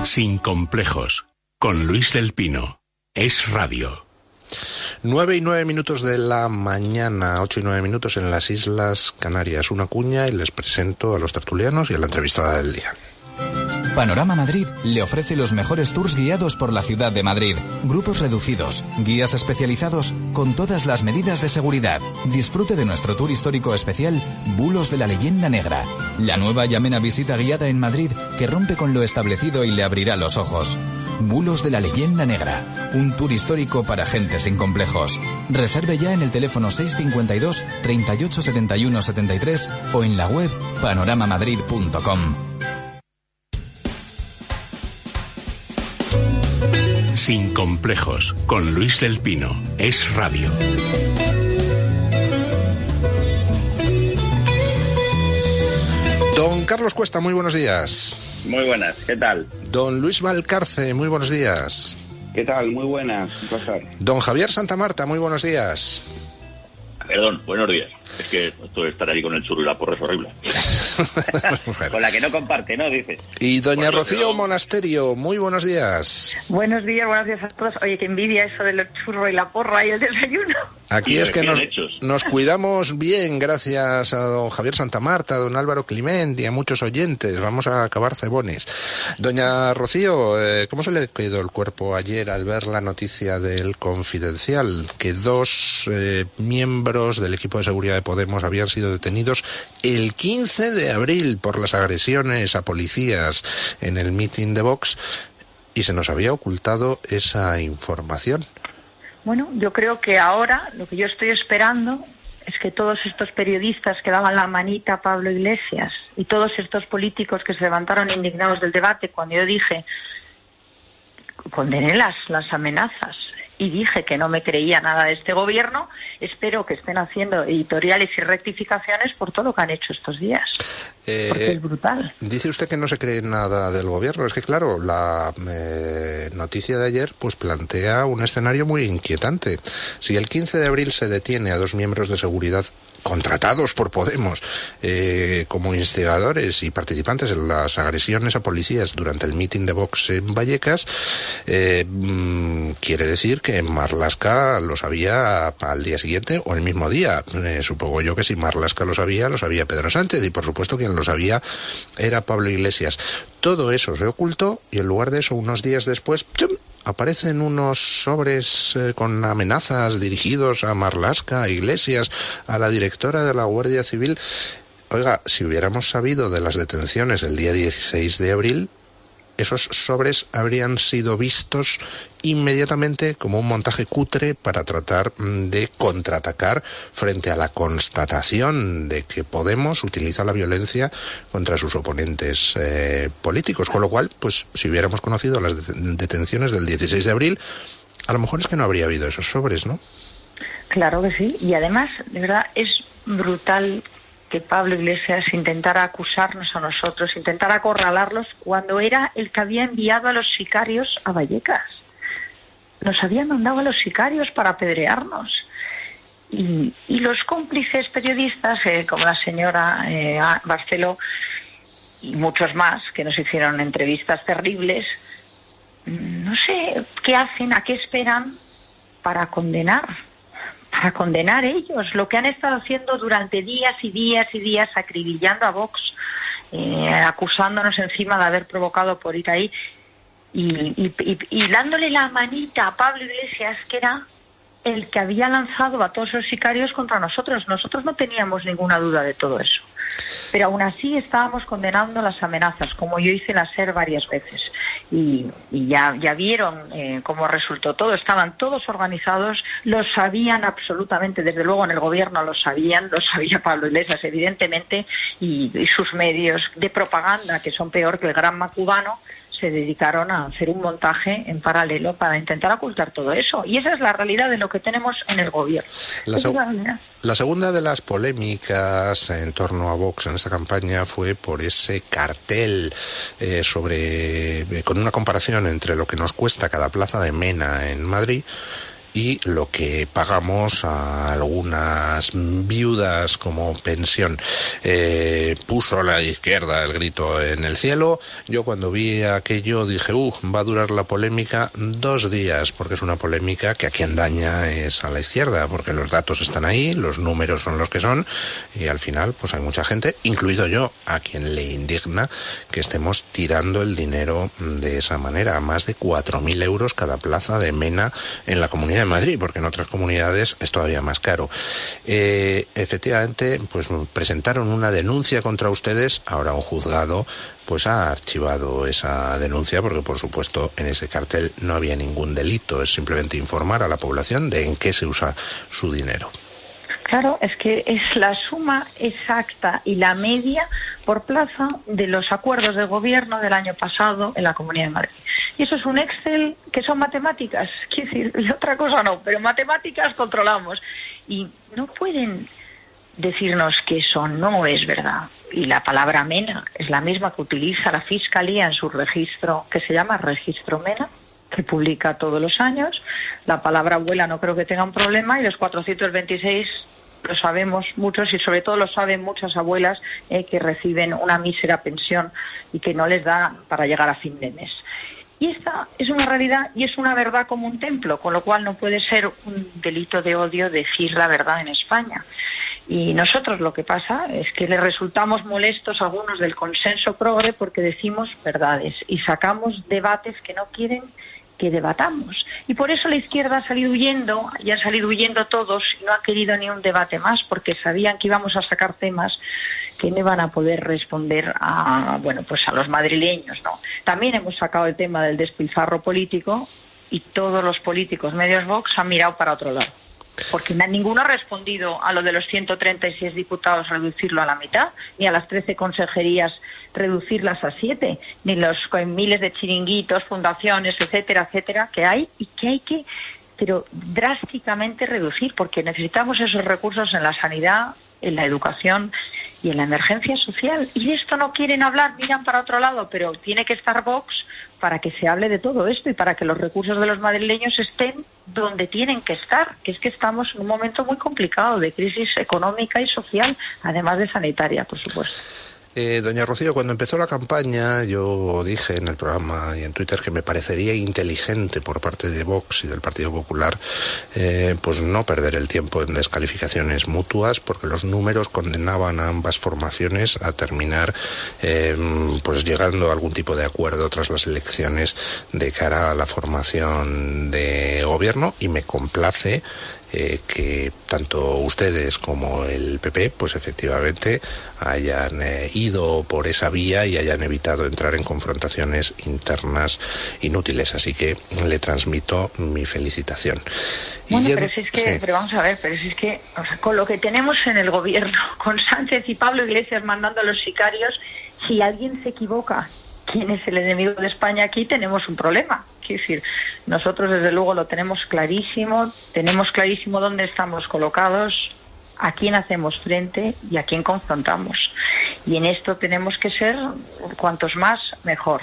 Sin complejos, con Luis del Pino. Es Radio. 9:09 de la mañana, 8:09 en las Islas Canarias. Una cuña y les presento a los tertulianos y a la entrevistada del día. Panorama Madrid le ofrece los mejores tours guiados por la ciudad de Madrid. Grupos reducidos, guías especializados con todas las medidas de seguridad. Disfrute de nuestro tour histórico especial Bulos de la Leyenda Negra. La nueva y amena visita guiada en Madrid que rompe con lo establecido y le abrirá los ojos. Bulos de la Leyenda Negra. Un tour histórico para gente sin complejos. Reserve ya en el teléfono 652 38 71 73 o en la web panoramamadrid.com. Sin complejos, con Luis del Pino. Es Radio. Don Carlos Cuesta, muy buenos días. Muy buenas, ¿qué tal? Don Luis Valcarce, muy buenos días. ¿Qué tal? Muy buenas, un placer. Don Javier Santamarta, muy buenos días. Perdón, buenos días. Es que esto de estar ahí con el churro y la porra es horrible. Bueno. Con la que no comparte, ¿no? Dice. Y doña Bueno, Rocío pero... Monasterio, muy buenos días. Buenos días a todos. Oye, qué envidia eso del churro y la porra y el desayuno. Aquí Y es que hechos. nos cuidamos bien gracias a don Javier Santamarta, a don Álvaro Climent y a muchos oyentes. Vamos a acabar cebones. Doña Rocío, ¿cómo se le quedó el cuerpo ayer al ver la noticia del Confidencial? Que dos miembros del equipo de seguridad de Podemos habían sido detenidos el 15 de abril por las agresiones a policías en el mitin de Vox y se nos había ocultado esa información. Bueno, yo creo que ahora lo que yo estoy esperando es que todos estos periodistas que daban la manita a Pablo Iglesias y todos estos políticos que se levantaron indignados del debate cuando yo dije, condené las amenazas y dije que no me creía nada de este gobierno, espero que estén haciendo editoriales y rectificaciones por todo lo que han hecho estos días. Porque es brutal. Dice usted que no se cree nada del gobierno. Es que, claro, la noticia de ayer pues plantea un escenario muy inquietante. Si el 15 de abril se detiene a dos miembros de seguridad contratados por Podemos como instigadores y participantes en las agresiones a policías durante el mitin de Vox en Vallecas, quiere decir que Marlaska lo sabía al día siguiente o el mismo día. Supongo yo que si Marlaska lo sabía Pedro Sánchez y por supuesto quien lo sabía era Pablo Iglesias. Todo eso se ocultó y en lugar de eso, unos días después, ¡chum!, aparecen unos sobres con amenazas dirigidos a Marlaska, a Iglesias, a la directora de la Guardia Civil. Oiga, si hubiéramos sabido de las detenciones el día 16 de abril, esos sobres habrían sido vistos inmediatamente como un montaje cutre para tratar de contraatacar frente a la constatación de que Podemos utiliza la violencia contra sus oponentes políticos. Con lo cual, pues si hubiéramos conocido las detenciones del 16 de abril, a lo mejor es que no habría habido esos sobres, ¿no? Claro que sí. Y además, de verdad, es brutal que Pablo Iglesias intentara acusarnos a nosotros, intentara acorralarlos cuando era el que había enviado a los sicarios a Vallecas. Nos habían mandado a los sicarios para apedrearnos. Y los cómplices periodistas, como la señora Barceló y muchos más, que nos hicieron entrevistas terribles, no sé qué hacen, a qué esperan para condenar ellos lo que han estado haciendo durante días y días y días, acribillando a Vox, acusándonos encima de haber provocado por ir ahí y dándole la manita a Pablo Iglesias, que era el que había lanzado a todos los sicarios contra nosotros. Nosotros no teníamos ninguna duda de todo eso, pero aún así estábamos condenando las amenazas, como yo hice en la SER varias veces. Y ya vieron cómo resultó todo. Estaban todos organizados, lo sabían absolutamente, desde luego en el gobierno lo sabía Pablo Iglesias evidentemente, y sus medios de propaganda, que son peor que el Granma cubano, se dedicaron a hacer un montaje en paralelo para intentar ocultar todo eso. Y esa es la realidad de lo que tenemos en el gobierno. La segunda de las polémicas en torno a Vox en esta campaña fue por ese cartel con una comparación entre lo que nos cuesta cada plaza de Mena en Madrid y lo que pagamos a algunas viudas como pensión. Puso la izquierda el grito en el cielo. Yo cuando vi aquello dije, va a durar la polémica 2 días, porque es una polémica que a quien daña es a la izquierda, porque los datos están ahí, los números son los que son, y al final pues hay mucha gente, incluido yo, a quien le indigna que estemos tirando el dinero de esa manera. Más de 4.000 euros cada plaza de MENA en la Comunidad de Madrid, porque en otras comunidades es todavía más caro. Efectivamente, pues presentaron una denuncia contra ustedes. Ahora un juzgado pues ha archivado esa denuncia, porque por supuesto en ese cartel no había ningún delito, es simplemente informar a la población de en qué se usa su dinero. Claro, es que es la suma exacta y la media por plaza de los acuerdos de gobierno del año pasado en la Comunidad de Madrid. Y eso es un Excel que son matemáticas, quiero decir, y otra cosa no, pero matemáticas controlamos. Y no pueden decirnos que eso no es verdad. Y la palabra MENA es la misma que utiliza la Fiscalía en su registro, que se llama Registro MENA, que publica todos los años. La palabra abuela no creo que tenga un problema, y los 426 lo sabemos muchos, y sobre todo lo saben muchas abuelas que reciben una mísera pensión y que no les da para llegar a fin de mes. Y esta es una realidad y es una verdad como un templo, con lo cual no puede ser un delito de odio decir la verdad en España. Y nosotros lo que pasa es que le resultamos molestos a algunos del consenso progre porque decimos verdades y sacamos debates que no quieren que debatamos. Y por eso la izquierda ha salido huyendo, y han salido huyendo todos, y no ha querido ni un debate más, porque sabían que íbamos a sacar temas que no iban a poder responder a los madrileños, ¿no? También hemos sacado el tema del despilfarro político, y todos los políticos medios Vox han mirado para otro lado. Porque ninguno ha respondido a lo de los 136 diputados reducirlo a la mitad, ni a las 13 consejerías reducirlas a 7, ni los miles de chiringuitos, fundaciones, etcétera, etcétera, que hay y que hay que, pero drásticamente reducir, porque necesitamos esos recursos en la sanidad, en la educación y en la emergencia social. Y de esto no quieren hablar, miran para otro lado, pero tiene que estar Vox para que se hable de todo esto y para que los recursos de los madrileños estén donde tienen que estar, que es que estamos en un momento muy complicado de crisis económica y social, además de sanitaria, por supuesto. Doña Rocío, cuando empezó la campaña yo dije en el programa y en Twitter que me parecería inteligente por parte de Vox y del Partido Popular pues no perder el tiempo en descalificaciones mutuas, porque los números condenaban a ambas formaciones a terminar pues llegando a algún tipo de acuerdo tras las elecciones de cara a la formación de gobierno, y me complace que tanto ustedes como el PP pues efectivamente hayan ido por esa vía y hayan evitado entrar en confrontaciones internas inútiles, así que le transmito mi felicitación. Bueno, pero si es que, sí. Pero vamos a ver, pero si es que, o sea, con lo que tenemos en el gobierno, con Sánchez y Pablo Iglesias mandando a los sicarios, si alguien se equivoca quién es el enemigo de España aquí, tenemos un problema. Quiero decir, nosotros desde luego lo tenemos clarísimo dónde estamos colocados, a quién hacemos frente y a quién confrontamos. Y en esto tenemos que ser cuantos más mejor.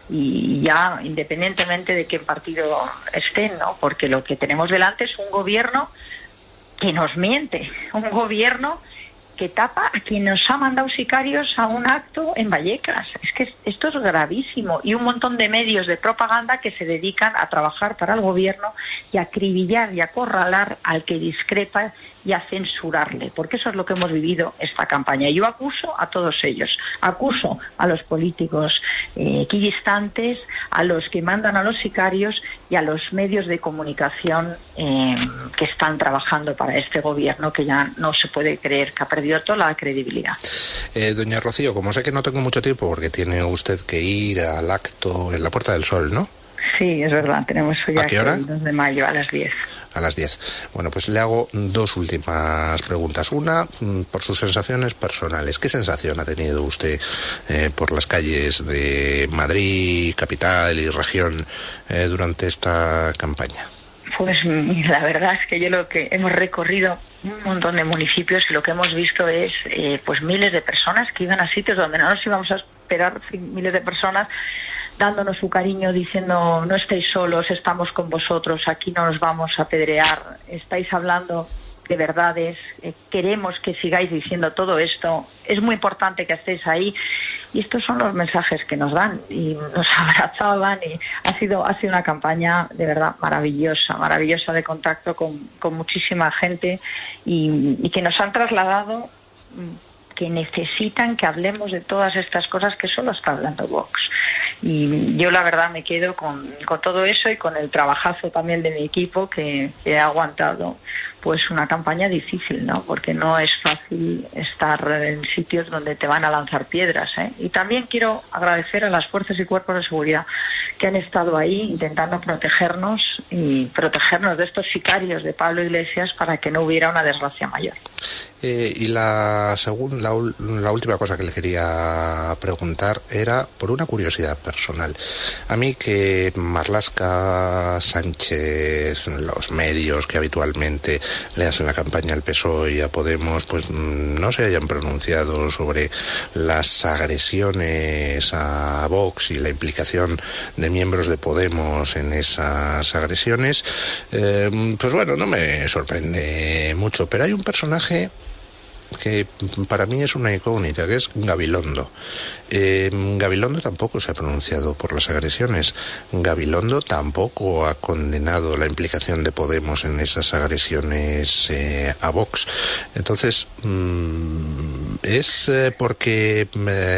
Y ya independientemente de qué partido estén, ¿no? Porque lo que tenemos delante es un gobierno que nos miente, un gobierno que tapa a quien nos ha mandado sicarios a un acto en Vallecas. Es que esto es gravísimo. Y un montón de medios de propaganda que se dedican a trabajar para el gobierno y a acribillar y a acorralar al que discrepa y a censurarle, porque eso es lo que hemos vivido esta campaña. Yo acuso a todos ellos, acuso a los políticos equidistantes, a los que mandan a los sicarios y a los medios de comunicación que están trabajando para este gobierno, que ya no se puede creer, que ha perdido toda la credibilidad. Doña Rocío, como sé que no tengo mucho tiempo porque tiene usted que ir al acto en la Puerta del Sol, ¿no? Sí, es verdad, tenemos ya ¿A qué hora? El 2 de mayo a las 10. A las 10. Bueno, pues le hago 2 últimas preguntas. Una, por sus sensaciones personales. ¿Qué sensación ha tenido usted por las calles de Madrid, capital y región durante esta campaña? Pues la verdad es que lo que hemos recorrido un montón de municipios y lo que hemos visto es pues miles de personas que iban a sitios donde no nos íbamos a esperar, miles de personas dándonos su cariño, diciendo no estáis solos, estamos con vosotros, aquí no nos vamos a apedrear, estáis hablando de verdades, queremos que sigáis diciendo todo esto, es muy importante que estéis ahí, y estos son los mensajes que nos dan, y nos abrazaban, y ha sido una campaña de verdad maravillosa de contacto con muchísima gente, y que nos han trasladado que necesitan que hablemos de todas estas cosas que solo está hablando Vox. Y yo la verdad me quedo con todo eso y con el trabajazo también de mi equipo que ha aguantado pues una campaña difícil, ¿no? Porque no es fácil estar en sitios donde te van a lanzar piedras, ¿eh? Y también quiero agradecer a las fuerzas y cuerpos de seguridad que han estado ahí intentando protegernos de estos sicarios de Pablo Iglesias para que no hubiera una desgracia mayor. Y la última cosa que le quería preguntar era por una curiosidad personal. A mí que Marlaska, Sánchez, los medios que habitualmente le hacen la campaña al PSOE y a Podemos, pues no se hayan pronunciado sobre las agresiones a Vox y la implicación de miembros de Podemos en esas agresiones, pues bueno, no me sorprende mucho, pero hay un personaje que para mí es una incógnita, que es Gabilondo. Gabilondo tampoco se ha pronunciado por las agresiones. Gabilondo tampoco ha condenado la implicación de Podemos en esas agresiones a Vox. Entonces, ¿es porque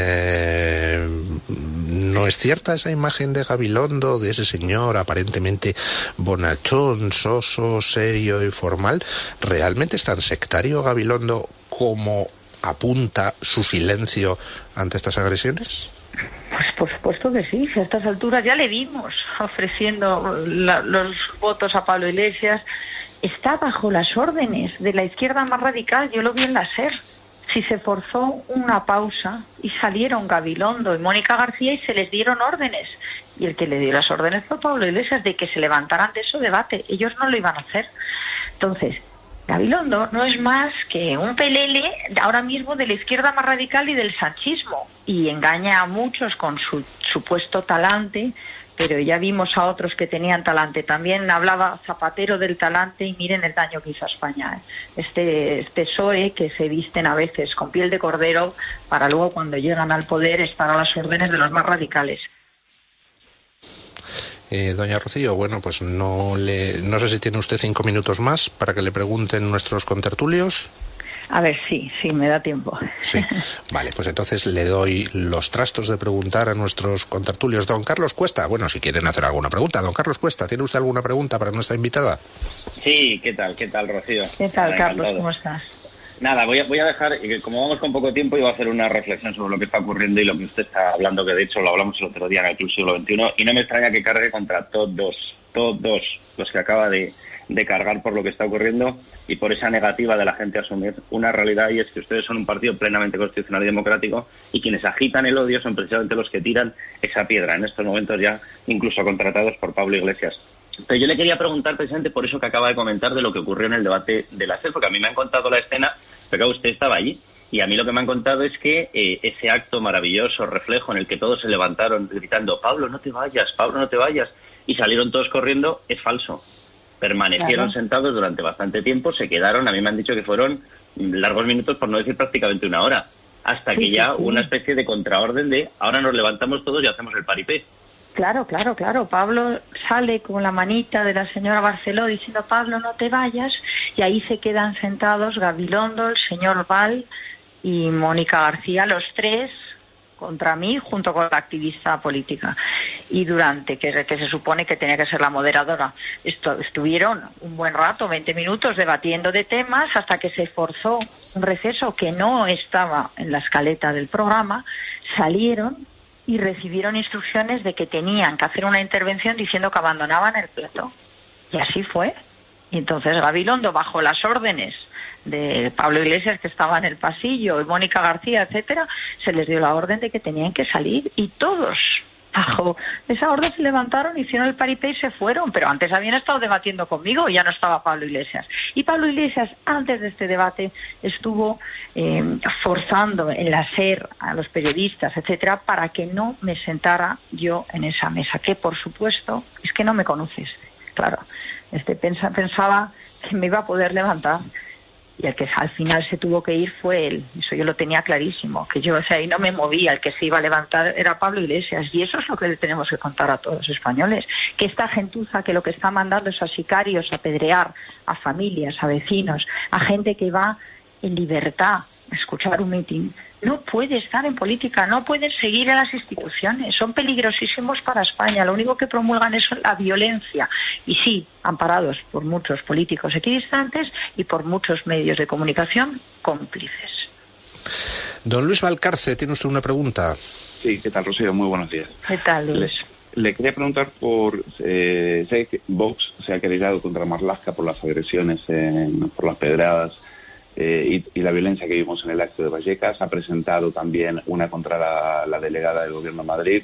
no es cierta esa imagen de Gabilondo, de ese señor aparentemente bonachón, soso, serio y formal? ¿Realmente es tan sectario Gabilondo como apunta su silencio ante estas agresiones? Pues por supuesto que sí. A estas alturas ya le vimos ofreciendo los votos a Pablo Iglesias. Está bajo las órdenes de la izquierda más radical. Yo lo vi en la SER. Si se forzó una pausa y salieron Gabilondo y Mónica García y se les dieron órdenes. Y el que le dio las órdenes fue Pablo Iglesias de que se levantaran de su debate. Ellos no lo iban a hacer. Entonces, Gabilondo no es más que un pelele ahora mismo de la izquierda más radical y del sanchismo, y engaña a muchos con su supuesto talante, pero ya vimos a otros que tenían talante. También hablaba Zapatero del talante y miren el daño que hizo a España, ¿eh? Este PSOE que se visten a veces con piel de cordero para luego cuando llegan al poder estar a las órdenes de los más radicales. Doña Rocío, bueno, pues no sé si tiene usted 5 minutos más para que le pregunten nuestros contertulios. A ver, sí, me da tiempo. Sí, vale, pues entonces le doy los trastos de preguntar a nuestros contertulios. Don Carlos Cuesta, bueno, si quieren hacer alguna pregunta. Don Carlos Cuesta, ¿tiene usted alguna pregunta para nuestra invitada? Sí, ¿qué tal, Rocío? ¿Qué tal, Carlos? ¿Cómo estás? Nada, voy a dejar, como vamos con poco tiempo, iba a hacer una reflexión sobre lo que está ocurriendo y lo que usted está hablando, que de hecho lo hablamos el otro día en el Club Siglo XXI, y no me extraña que cargue contra todos los que acaba de cargar por lo que está ocurriendo y por esa negativa de la gente a asumir una realidad, y es que ustedes son un partido plenamente constitucional y democrático, y quienes agitan el odio son precisamente los que tiran esa piedra, en estos momentos ya incluso contratados por Pablo Iglesias. Pero yo le quería preguntar precisamente por eso que acaba de comentar de lo que ocurrió en el debate de la SER, porque a mí me han contado la escena, pero usted estaba allí, y a mí lo que me han contado es que ese acto maravilloso, reflejo en el que todos se levantaron gritando Pablo, no te vayas, y salieron todos corriendo, es falso. Permanecieron sentados durante bastante tiempo, se quedaron, a mí me han dicho que fueron largos minutos, por no decir prácticamente una hora, hasta que ya hubo una especie de contraorden de ahora nos levantamos todos y hacemos el paripé. Claro. Pablo sale con la manita de la señora Barceló diciendo Pablo, no te vayas, y ahí se quedan sentados Gabilondo, el señor Val y Mónica García, los tres contra mí, junto con la activista política. Y Durante, que se supone que tenía que ser la moderadora, estuvieron un buen rato, 20 minutos, debatiendo de temas hasta que se forzó un receso que no estaba en la escaleta del programa, salieron y recibieron instrucciones de que tenían que hacer una intervención diciendo que abandonaban el plató. Y así fue. Y entonces Gabilondo, bajo las órdenes de Pablo Iglesias, que estaba en el pasillo, y Mónica García, etcétera, se les dio la orden de que tenían que salir, y todos bajo esa orden se levantaron, hicieron el paripé y se fueron, pero antes habían estado debatiendo conmigo y ya no estaba Pablo Iglesias. Y Pablo Iglesias, antes de este debate, estuvo forzando en la SER a los periodistas, etcétera, para que no me sentara yo en esa mesa, que por supuesto es que no me conoces. Claro, pensaba que me iba a poder levantar. Y el que al final se tuvo que ir fue él. Eso yo lo tenía clarísimo, que yo, ahí no me movía, el que se iba a levantar era Pablo Iglesias. Y eso es lo que le tenemos que contar a todos los españoles, que esta gentuza que lo que está mandando es a sicarios, a apedrear a familias, a vecinos, a gente que va en libertad a escuchar un mitin, no puede estar en política, no pueden seguir en las instituciones, son peligrosísimos para España, lo único que promulgan es la violencia, y sí, amparados por muchos políticos equidistantes y por muchos medios de comunicación cómplices. Don Luis Valcarce, ¿tiene usted una pregunta? Sí, ¿qué tal, Rocío? Muy buenos días. ¿Qué tal, Luis? Le quería preguntar sé que Vox se ha querellado contra Marlaska por las agresiones, por las pedradas, y la violencia que vimos en el acto de Vallecas. Ha presentado también una contra la delegada del Gobierno de Madrid,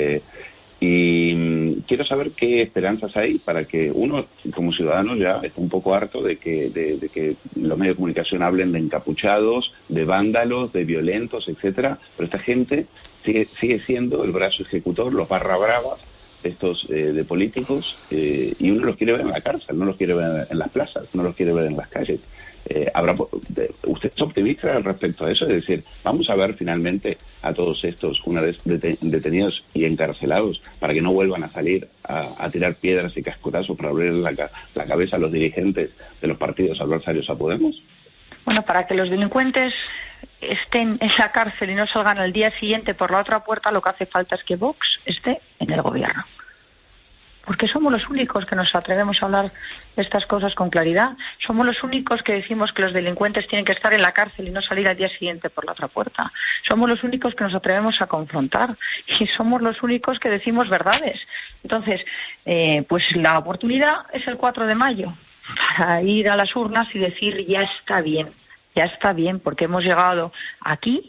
y quiero saber qué esperanzas hay para que uno, como ciudadano, ya está un poco harto de que los medios de comunicación hablen de encapuchados, de vándalos, de violentos, etcétera, pero esta gente sigue siendo el brazo ejecutor, los barra brava estos de políticos, y uno los quiere ver en la cárcel, no los quiere ver en las plazas, no los quiere ver en las calles. ¿Usted es optimista al respecto a eso? Es decir, vamos a ver finalmente a todos estos, una vez detenidos y encarcelados, para que no vuelvan a salir a tirar piedras y cascotazos para abrir la cabeza a los dirigentes de los partidos adversarios a Podemos. Bueno, para que los delincuentes estén en la cárcel y no salgan al día siguiente por la otra puerta, lo que hace falta es que Vox esté en el gobierno. Porque somos los únicos que nos atrevemos a hablar de estas cosas con claridad. Somos los únicos que decimos que los delincuentes tienen que estar en la cárcel y no salir al día siguiente por la otra puerta. Somos los únicos que nos atrevemos a confrontar. Y somos los únicos que decimos verdades. Entonces, pues la oportunidad es el 4 de mayo para ir a las urnas y decir ya está bien, porque hemos llegado aquí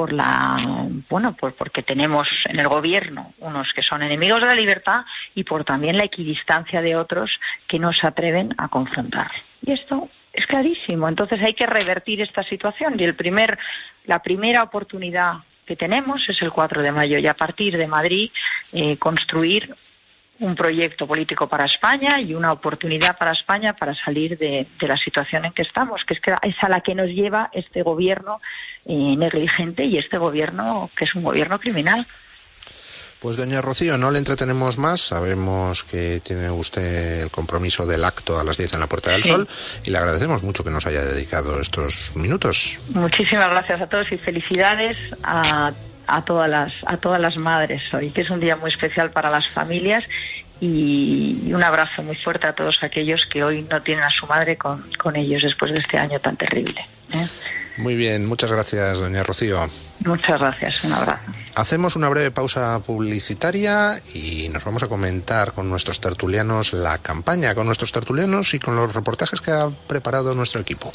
porque tenemos en el gobierno unos que son enemigos de la libertad y por también la equidistancia de otros que no se atreven a confrontar. Y esto es clarísimo. Entonces hay que revertir esta situación y la primera oportunidad que tenemos es el 4 de mayo y a partir de Madrid construir un proyecto político para España y una oportunidad para España para salir de la situación en que estamos, que es a la que nos lleva este gobierno negligente y este gobierno que es un gobierno criminal. Pues doña Rocío, no le entretenemos más. Sabemos que tiene usted el compromiso del acto a las 10 en la Puerta del Sol y le agradecemos mucho que nos haya dedicado estos minutos. Muchísimas gracias a todos y felicidades a todas las madres hoy, que es un día muy especial para las familias, y un abrazo muy fuerte a todos aquellos que hoy no tienen a su madre con ellos después de este año tan terrible. Muy bien, muchas gracias, doña Rocío. Muchas gracias, un abrazo. Hacemos una breve pausa publicitaria y nos vamos a comentar con nuestros tertulianos la campaña, con nuestros tertulianos y con los reportajes que ha preparado nuestro equipo.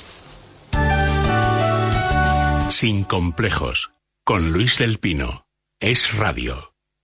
Sin complejos, con Luis del Pino. Es Radio.